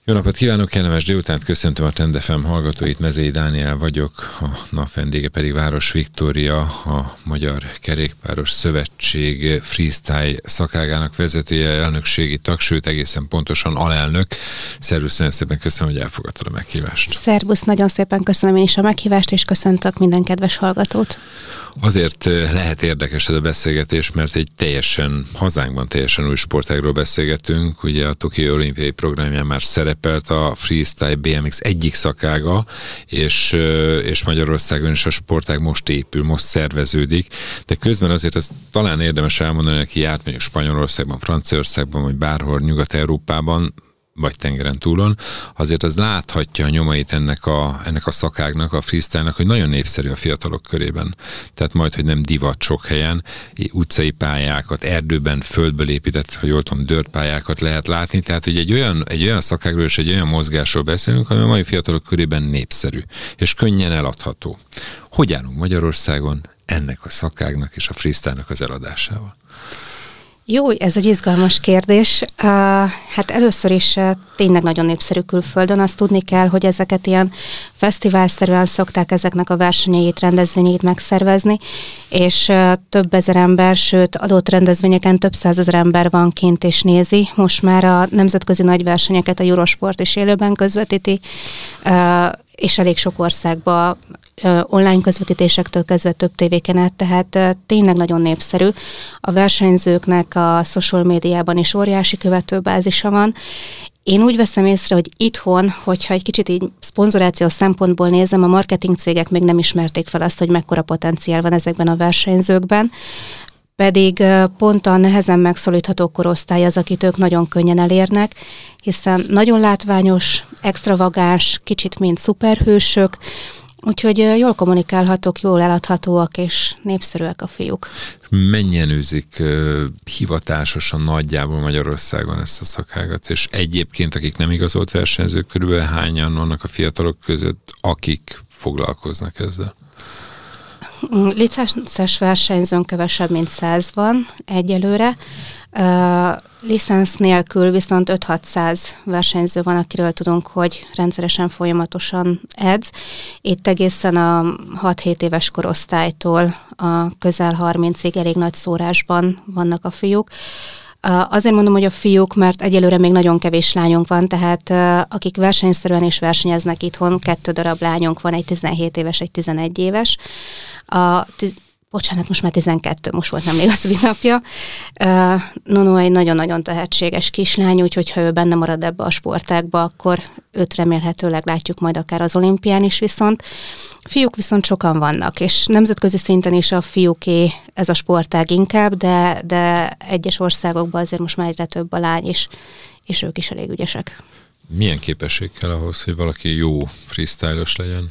Jó napot kívánok, kellemes délutánt, köszöntöm a Trend FM hallgatóit, Mezei Dániel vagyok, a nap vendége pedig Város Viktória, a Magyar Kerékpáros Szövetség freestyle szakágának vezetője, elnökségi tag, sőt egészen pontosan alelnök. Szervusz, nagyon szépen köszönöm, hogy elfogadtad a meghívást. Szervusz, nagyon szépen köszönöm én is a meghívást, és köszöntök minden kedves hallgatót. Azért lehet érdekes ez a beszélgetés, mert egy hazánkban teljesen új sportágról beszélgetünk. Ugye a Tokió olimpiai programján már szerepelt a freestyle BMX egyik szakága, és Magyarországon is a sportág most épül, most szerveződik, de közben azért ezt talán érdemes elmondani, aki járt mondjuk Spanyolországban, Franciaországban, vagy bárhol Nyugat-Európában, vagy tengeren túlon, azért az láthatja a nyomait ennek a szakágnak, a freestyle-nak, hogy nagyon népszerű a fiatalok körében. Tehát majd, hogy nem divat sok helyen, utcai pályákat, erdőben, földből épített, ha jól tudom, dörtpályákat lehet látni. Tehát, hogy egy olyan szakágról és egy olyan mozgásról beszélünk, ami a mai fiatalok körében népszerű, és könnyen eladható. Hogy állunk Magyarországon ennek a szakágnak és a freestyle-nak az eladásával? Jó, ez egy izgalmas kérdés. Hát először is tényleg nagyon népszerű külföldön. Azt tudni kell, hogy ezeket ilyen fesztiválszerűen szokták ezeknek a versenyeit, rendezvényeit megszervezni, és több ezer ember, sőt adott rendezvényeken több százezer ember van kint és nézi. Most már a nemzetközi nagy versenyeket a Eurosport is élőben közvetíti, és elég sok országban online közvetítésektől kezdve több tévéken át, tehát tényleg nagyon népszerű. A versenyzőknek a social médiában is óriási követőbázisa van. Én úgy veszem észre, hogy itthon, hogyha egy kicsit így szponzorációs szempontból nézem, a marketing cégek még nem ismerték fel azt, hogy mekkora potenciál van ezekben a versenyzőkben, pedig pont a nehezen megszólítható korosztály az, akit ők nagyon könnyen elérnek, hiszen nagyon látványos, extravagáns, kicsit mint szuperhősök, úgyhogy jól kommunikálhatók, jól eladhatóak és népszerűek a fiúk. Mennyien űzik hivatásosan nagyjából Magyarországon ezt a szakágat, és egyébként, akik nem igazolt versenyzők, körülbelül hányan vannak a fiatalok között, akik foglalkoznak ezzel? Licenszes versenyzőn kevesebb, mint 100 van egyelőre. Licensz nélkül viszont 5-600 versenyző van, akiről tudunk, hogy rendszeresen, folyamatosan edz. Itt egészen a 6-7 éves korosztálytól a közel 30-ig elég nagy szórásban vannak a fiúk. Azért mondom, hogy a fiúk, mert egyelőre még nagyon kevés lányunk van, tehát akik versenyszerűen is versenyeznek itthon, 2 darab lányunk van, egy 17 éves, egy 11 éves. Bocsánat, most már 12, most volt nemrég a szülinapja. Nono egy nagyon-nagyon tehetséges kislány, úgyhogy ha ő benne marad ebbe a sportágba, akkor őt remélhetőleg látjuk majd akár az olimpián is viszont. Fiúk viszont sokan vannak, és nemzetközi szinten is a fiúké ez a sportág inkább, de egyes országokban azért most már egyre több a lány is, és ők is elég ügyesek. Milyen képesség kell ahhoz, hogy valaki jó freestyle-os legyen?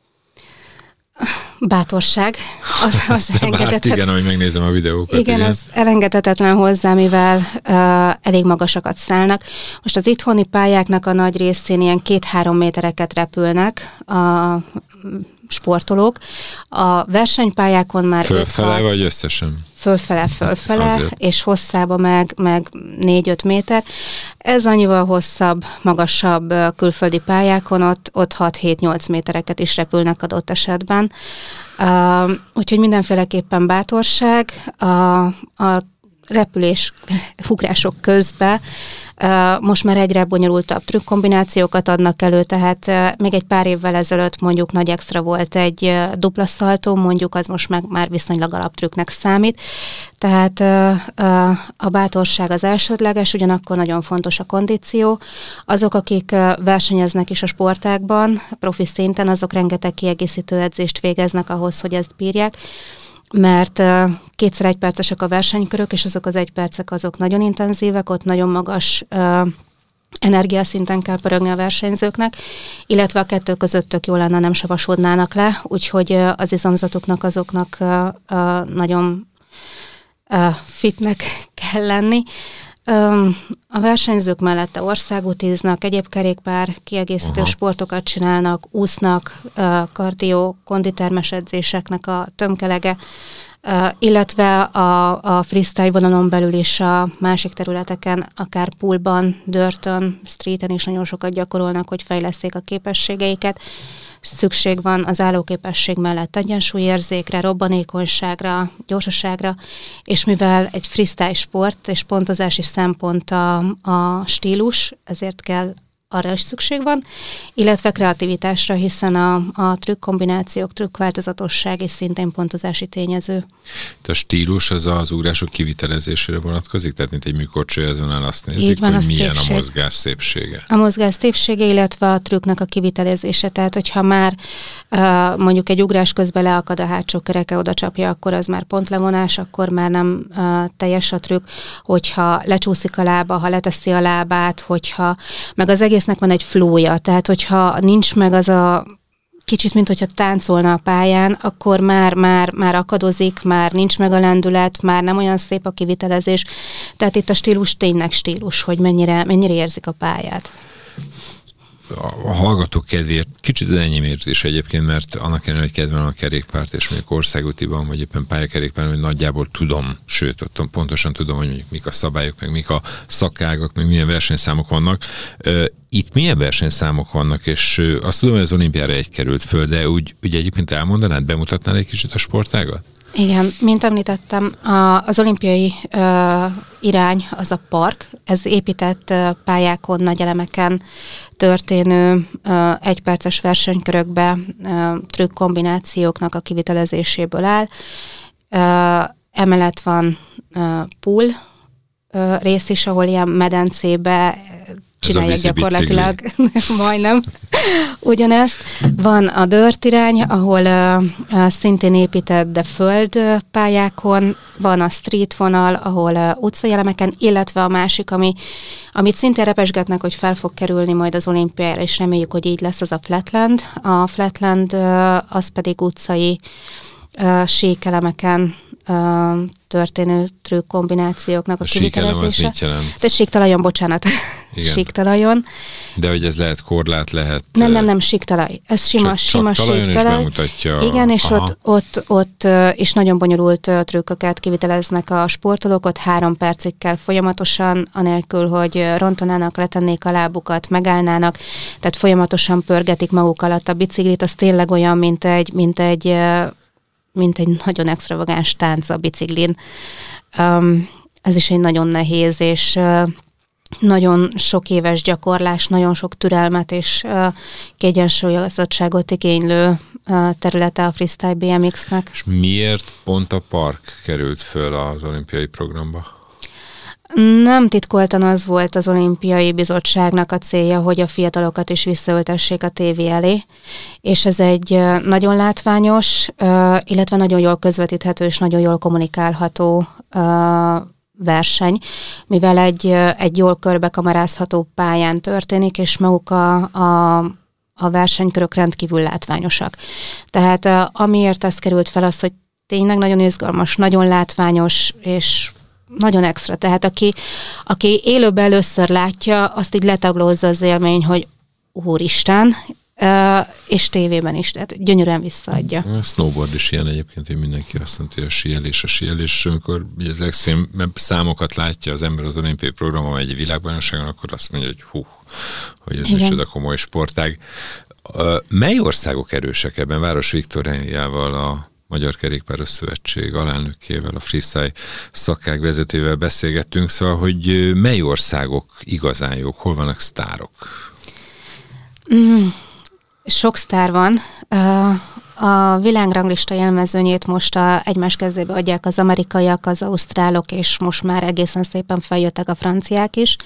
Bátorság. Az igen, ahogy megnézem a videókat. Igen, az elengedhetetlen hozzá, mivel elég magasakat szállnak. Most az itthoni pályáknak a nagy részén ilyen 2-3 métereket repülnek a sportolók. A versenypályákon már fölfele vagy összesen? Fölfele, azért. És hosszába meg 4-5 méter. Ez annyival hosszabb, magasabb külföldi pályákon, ott 6-7-8 métereket is repülnek adott esetben. Úgyhogy mindenféleképpen bátorság, a repülés, ugrások közben most már egyre bonyolultabb trükkombinációkat adnak elő, tehát még egy pár évvel ezelőtt mondjuk nagy extra volt egy dupla szaltó, mondjuk az most már viszonylag alaptrükknek számít. Tehát a bátorság az elsődleges, ugyanakkor nagyon fontos a kondíció. Azok, akik versenyeznek is a sportágban, profi szinten, azok rengeteg kiegészítő edzést végeznek ahhoz, hogy ezt bírják, mert 2x1 percesek a versenykörök, és azok az 1 percek azok nagyon intenzívek, ott nagyon magas energiaszinten kell pörögni a versenyzőknek, illetve a kettő között tök jó lenne, nem savasodnának le, úgyhogy az izomzatuknak azoknak nagyon fitnek kell lenni. A versenyzők mellette országutiznak, egyéb kerékpár kiegészítő sportokat csinálnak, úsznak, kardió, konditermes edzéseknek a tömkelege, illetve a freestyle vonalon belül is a másik területeken, akár poolban, dirtön, streeten is nagyon sokat gyakorolnak, hogy fejleszték a képességeiket. Szükség van az állóképesség mellett egyensúlyérzékre, robbanékonyságra, gyorsaságra, és mivel egy freestyle sport és pontozási szempont a stílus, ezért kell arra is szükség van, illetve kreativitásra, hiszen a trükk kombinációk, trükkváltozatosság és szintén pontozási tényező. A stílus az ugrások kivitelezésére vonatkozik? Tehát mint egy műkorcsolyázónál azt nézik, van, hogy milyen a mozgás szépsége? A mozgás szépsége, illetve a trükknek a kivitelezése. Tehát, hogyha már mondjuk egy ugrás közben leakad a hátsó kereke, oda csapja, akkor az már pontlevonás, akkor már nem teljes a trükk. Hogyha lecsúszik a lába, ha leteszi a lábát, hogyha meg az egésznek van egy flója, tehát hogyha nincs meg az a kicsit, mint hogyha táncolna a pályán, akkor már akadozik, már nincs meg a lendület, már nem olyan szép a kivitelezés. Tehát itt a stílus tényleg stílus, hogy mennyire érzik a pályát. A hallgatók kedvéért kicsit az enyémért is egyébként, mert annak ellenére, hogy kedvelem a kerékpárt, és mondjuk országútiban, vagy éppen pályakerékpáron, hogy nagyjából tudom, sőt, ott pontosan tudom, hogy mondjuk mik a szabályok, meg mik a szakágak, meg milyen versenyszámok vannak. Itt milyen versenyszámok vannak, és azt tudom, hogy az olimpiára egy került föl, de úgy egyébként elmondanád, bemutatnál egy kicsit a sportágat? Igen, mint említettem, az olimpiai irány az a park, ez épített pályákon, nagy elemeken történő egyperces versenykörökbe trükk kombinációknak a kivitelezéséből áll. Emellett van pool rész is, ahol ilyen medencébe csinálják gyakorlatilag, majdnem ugyanezt. Van a dirt irány, ahol szintén épített, de földpályákon, van a street vonal, ahol utcai elemeken, illetve a másik, amit szintén repesgetnek, hogy fel fog kerülni majd az olimpiára, és reméljük, hogy így lesz, az a flatland. A flatland az pedig utcai síkelemeken történő trükk kombinációknak a kivitelezése. A síkelem az mit jelent? De síktalajon, bocsánat. Síktalajon. De hogy ez lehet korlát, lehet... Nem, síktalaj. Ez sima síktalaj. És bemutatja... Igen, és ott is nagyon bonyolult trükköket kiviteleznek a sportolók, ott 3 percig kell folyamatosan, anélkül, hogy rontanának, letennék a lábukat, megállnának, tehát folyamatosan pörgetik maguk alatt a biciklit, az tényleg olyan, mint egy nagyon extravagáns tánc a biciklin. Ez is egy nagyon nehéz, és nagyon sok éves gyakorlás, nagyon sok türelmet és kiegyensúlyozottságot igénylő területe a freestyle BMX-nek. És miért pont a park került föl az olimpiai programba? Nem titkoltan az volt az olimpiai bizottságnak a célja, hogy a fiatalokat is visszaültessék a tévé elé, és ez egy nagyon látványos, illetve nagyon jól közvetíthető és nagyon jól kommunikálható verseny, mivel egy jól körbekamerázható pályán történik, és maguk a versenykörök rendkívül látványosak. Tehát amiért ez került fel, az, hogy tényleg nagyon izgalmas, nagyon látványos, és nagyon extra. Tehát aki élőben először látja, azt így letaglózza az élmény, hogy úristen, és tévében is, tehát gyönyörűen visszaadja. A snowboard is ilyen egyébként, hogy mindenki azt mondja, hogy a síelés, amikor ezek számokat látja az ember az olimpiai programon, egy világbajnokságon, akkor azt mondja, hogy hogy ez micsoda komoly sportág. Mely országok erősek ebben? Város Viktóriával, a Magyar Kerékpáros Szövetség alelnökével, a freestyle szakág vezetővel beszélgettünk, szóval, hogy mely országok igazán jók, hol vannak sztárok? Sok sztár van. A világranglista jelmezőnyét most egymás kezébe adják az amerikaiak, az ausztrálok, és most már egészen szépen feljöttek a franciák is.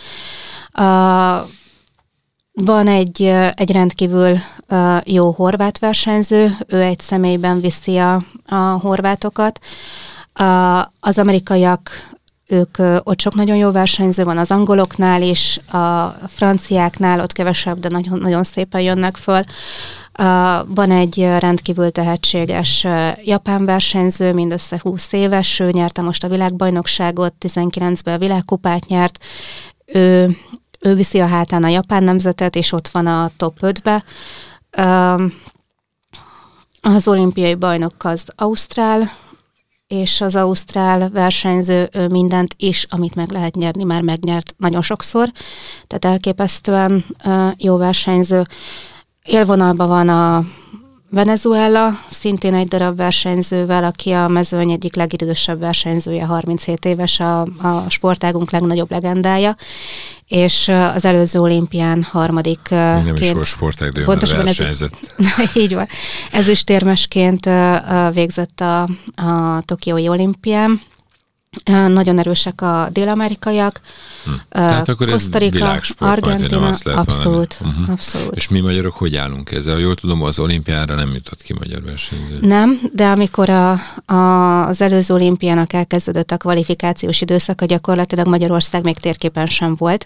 Van egy rendkívül jó horvát versenyző, ő egy személyben viszi a horvátokat. Az amerikaiak, ott sok nagyon jó versenyző van, az angoloknál is, a franciáknál ott kevesebb, de nagyon, nagyon szépen jönnek föl. Van egy rendkívül tehetséges japán versenyző, mindössze 20 éves, ő nyerte most a világbajnokságot, 19-ben a világkupát nyert. Ő viszi a hátán a japán nemzetet, és ott van a top 5-be. Az olimpiai bajnok az ausztrál, és az ausztrál versenyző mindent is, amit meg lehet nyerni, már megnyert nagyon sokszor, tehát elképesztően jó versenyző. Élvonalban van a Venezuela, szintén egy darab versenyzővel, aki a mezőny egyik legidősebb versenyzője, 37 éves, a sportágunk legnagyobb legendája, és az előző olimpián harmadikként... Nem is volt sportág, de versenyzett. Így van. Ezüstérmesként végzett a Tokiói olimpián. Nagyon erősek a dél-amerikaiak, Tehát akkor Costa Rica, ez világsport, Argentina, abszolút, abszolút. És mi magyarok hogy állunk ezzel? Jól tudom, az olimpiára nem jutott ki magyar versenyző. Nem, de amikor az előző olimpiának elkezdődött a kvalifikációs időszaka, gyakorlatilag Magyarország még térképen sem volt.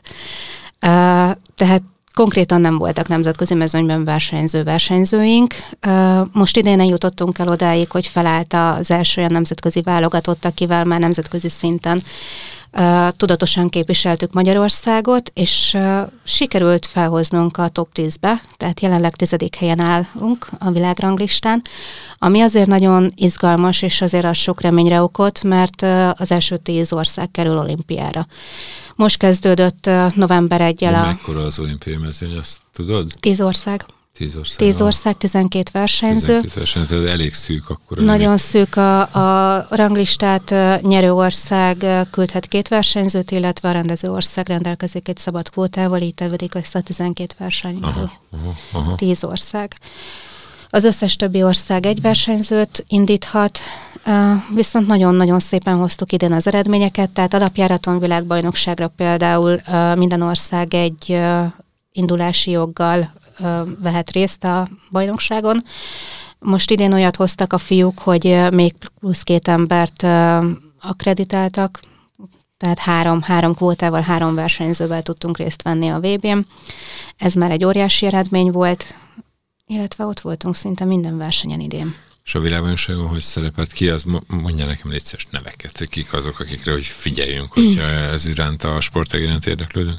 Tehát konkrétan nem voltak nemzetközi mezőnyben versenyzőink. Most idén jutottunk el odáig, hogy felállt az első olyan nemzetközi válogatott, akivel már nemzetközi szinten tudatosan képviseltük Magyarországot, és sikerült felhoznunk a top 10-be, tehát jelenleg 10. helyen állunk a világranglistán, ami azért nagyon izgalmas, és azért az sok reményre okot, mert az első 10 ország kerül olimpiára. Most kezdődött november 1-jel a... Mekkora az olimpiai mezőny, azt tudod? 10 ország. 10 ország, 12 versenyző. 12 versenyző, tehát elég szűk akkor. Nagyon szűk a ranglistát, nyerő ország küldhet 2 versenyzőt, illetve a rendező ország rendelkezik egy szabad kvótával, így tevődik össze a 12 versenyző. 10 ország. Az összes többi ország egy versenyzőt indíthat, viszont nagyon-nagyon szépen hoztuk idén az eredményeket, tehát alapjáraton világbajnokságra például minden ország egy indulási joggal vehet részt a bajnokságon. Most idén olyat hoztak a fiúk, hogy még plusz 2 embert akkreditáltak, tehát 3 kvótával, 3 versenyzővel tudtunk részt venni a VB-n. Ez már egy óriási eredmény volt, illetve ott voltunk szinte minden versenyen idén. És a világbajnokságon hogy szerepelt ki? Az mondja nekem légy szíves neveket, hogy kik azok, akikre hogy figyeljünk, hogyha ez iránt a sportág iránt érdeklődünk.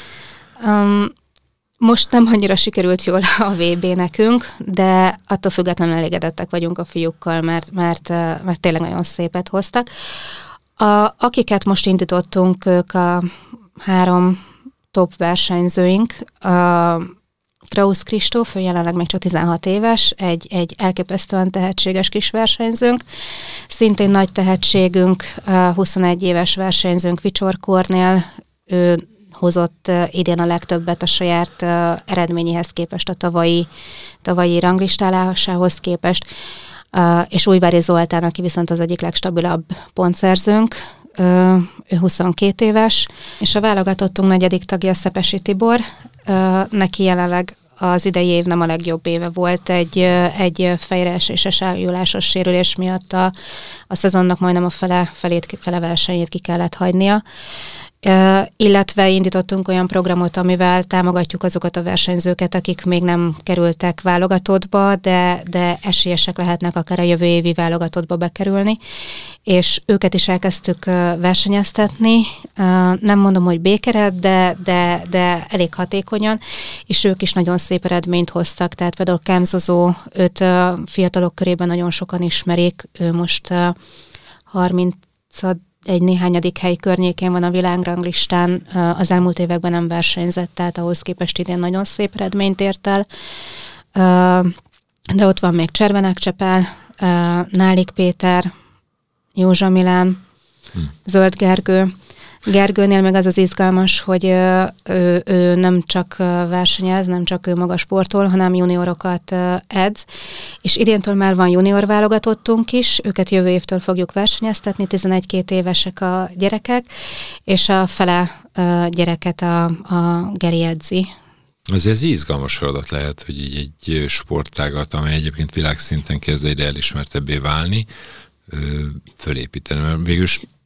Most nem annyira sikerült jól a VB nekünk, de attól függetlenül elégedettek vagyunk a fiúkkal, mert tényleg nagyon szépet hoztak. Akiket most indítottunk, ők a 3 top versenyzőink. Krausz Kristóf, ő jelenleg még csak 16 éves, egy elképesztően tehetséges kis versenyzőnk. Szintén nagy tehetségünk, 21 éves versenyzőnk Victor Kornél, ő hozott idén a legtöbbet a saját eredményéhez képest, a tavalyi ranglistálásához képest, és Újvári Zoltán, aki viszont az egyik legstabilabb pontszerzőnk, ő 22 éves, és a válogatottunk 4. tagja Szepesi Tibor, neki jelenleg az idei év nem a legjobb éve volt, egy fejreeséses eljulásos sérülés miatt a szezonnak majdnem a fele versenyét ki kellett hagynia. Illetve indítottunk olyan programot, amivel támogatjuk azokat a versenyzőket, akik még nem kerültek válogatottba, de esélyesek lehetnek akár a jövő évi válogatottba bekerülni, és őket is elkezdtük versenyeztetni. Nem mondom, hogy békeret, de elég hatékonyan, és ők is nagyon szép eredményt hoztak, tehát például Kámzozó, őt fiatalok körében nagyon sokan ismerik, ő most 30 egy néhányadik hely környékén van a világranglistán, az elmúlt években nem versenyzett, tehát ahhoz képest idén nagyon szép eredményt ért el. De ott van még Cservenák Csepel, Nálik Péter, Józsa Milán, Zöld Gergő. Gergőnél meg az izgalmas, hogy ő nem csak versenyez, nem csak ő maga sportol, hanem juniorokat edz, és idéntől már van junior válogatottunk is, őket jövő évtől fogjuk versenyeztetni, 11-2 évesek a gyerekek, és a fele gyereket a Geri edzi. Ez izgalmas feladat lehet, hogy így egy sportágat, amely egyébként világszinten kezd egyre elismertebbé válni, fölépíteni. Mert végülis te most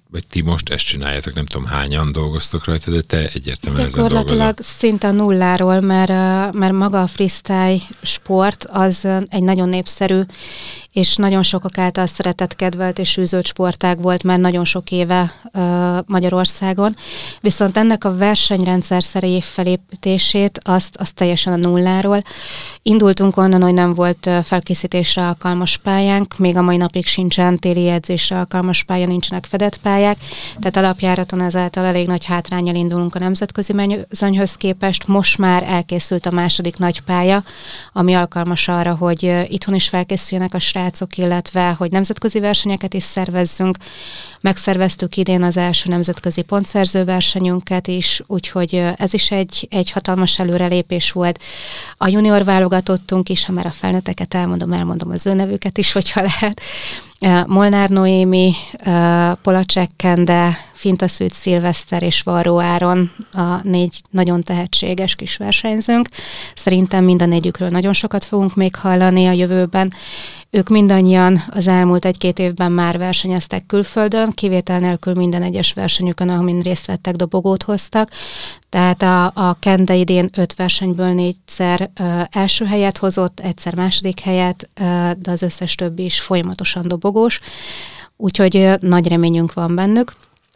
vagy ti most ezt csináljátok, nem tudom hányan dolgoztok rajta, de te egyértelműen ezen dolgozol. Gyakorlatilag szinte a nulláról, mert maga a freestyle sport az egy nagyon népszerű, és nagyon sokak által szeretett, kedvelt és űzött sportág volt már nagyon sok éve Magyarországon. Viszont ennek a versenyrendszer szerű felépítését azt teljesen a nulláról. Indultunk onnan, hogy nem volt felkészítésre alkalmas pályánk, még a mai napig sincsen téli edzésre alkalmas pálya, nincsenek fedett pályák, tehát alapjáraton ezáltal elég nagy hátránnyal indulunk a nemzetközi mezőnyhöz képest. Most már elkészült a második nagy pálya, ami alkalmas arra, hogy itthon is felkészüljenek a srácok, illetve hogy nemzetközi versenyeket is szervezzünk. Megszerveztük idén az első nemzetközi pontszerző versenyünket is, úgyhogy ez is egy hatalmas előrelépés volt. A junior válogatottunk is, ha már a felnőtteket elmondom az ő nevüket is, hogyha lehet. Molnár Noémi, Polacek Kende, Fintaszűt Szilveszter és Varró Áron a 4 nagyon tehetséges kis versenyzőnk. Szerintem mind a 4-ükről nagyon sokat fogunk még hallani a jövőben. Ők mindannyian az elmúlt 1-2 évben már versenyeztek külföldön, kivétel nélkül minden egyes versenyükön, amin részt vettek, dobogót hoztak. Tehát a Kende idén 5 versenyből 4-szer első helyet hozott, 1-szer második helyet, de az összes többi is folyamatosan dobogós. Úgyhogy nagy reményünk van bennük.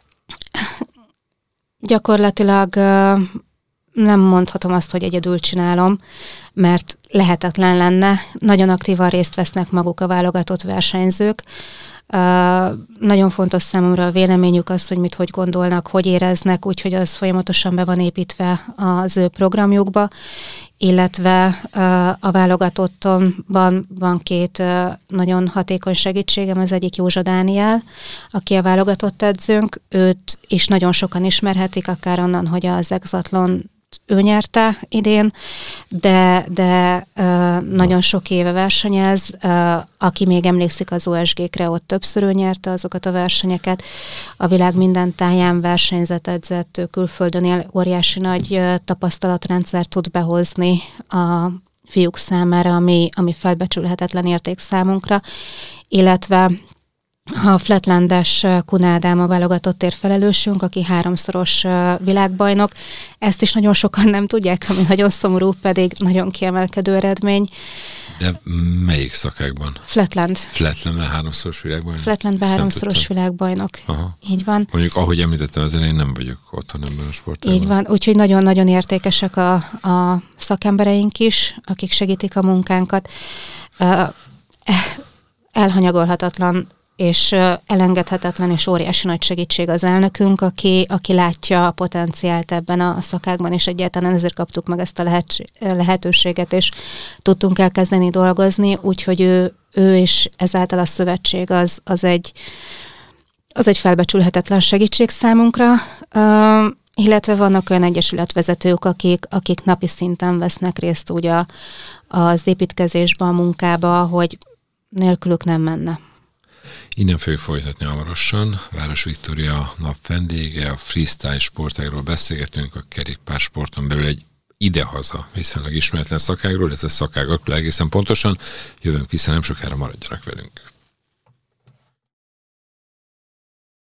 Gyakorlatilag nem mondhatom azt, hogy egyedül csinálom, mert lehetetlen lenne. Nagyon aktívan részt vesznek maguk a válogatott versenyzők. Nagyon fontos számomra a véleményük az, hogy hogy gondolnak, hogy éreznek, úgyhogy az folyamatosan be van építve az ő programjukba, illetve a válogatotton van 2 nagyon hatékony segítségem, az egyik Józsa Dániel, aki a válogatott edzőnk, őt is nagyon sokan ismerhetik, akár onnan, hogy az Exatlon ő nyerte idén, de nagyon sok éve versenyez, aki még emlékszik az OSG-kre, ott többször ő nyerte azokat a versenyeket. A világ minden táján versenyzett, edzett, külföldön óriási nagy tapasztalatrendszer tud behozni a fiúk számára, ami felbecsülhetetlen érték számunkra, illetve a flatlandes Kun Ádám a válogatottért felelősünk, aki 3-szoros világbajnok. Ezt is nagyon sokan nem tudják, ami nagyon szomorú, pedig nagyon kiemelkedő eredmény. De melyik szakákban? Flatland. Flatlandben 3-szoros világbajnok? Flatlandben 3-szoros világbajnok. Aha. Így van. Mondjuk, ahogy említettem, az elején nem vagyok otthon ebben a sportában. Így van, úgyhogy nagyon-nagyon értékesek a szakembereink is, akik segítik a munkánkat. Elhanyagolhatatlan és elengedhetetlen és óriási nagy segítség az elnökünk, aki látja a potenciált ebben a szakákban, és egyáltalán ezért kaptuk meg ezt a lehetőséget, és tudtunk elkezdeni dolgozni, úgyhogy ő és ezáltal a szövetség az egy felbecsülhetetlen segítség számunkra, illetve vannak olyan egyesületvezetők, akik napi szinten vesznek részt úgy az építkezésbe, a munkába, hogy nélkülük nem menne. Innen fogjuk folytatni hamarosan. Város Viktória nap vendége, a freestyle sportágról beszélgetünk, a kerékpársporton belül egy idehaza viszonylag ismeretlen szakágról, ez a szakágakról egészen pontosan. Jövünk vissza, nem sokára, maradjanak velünk.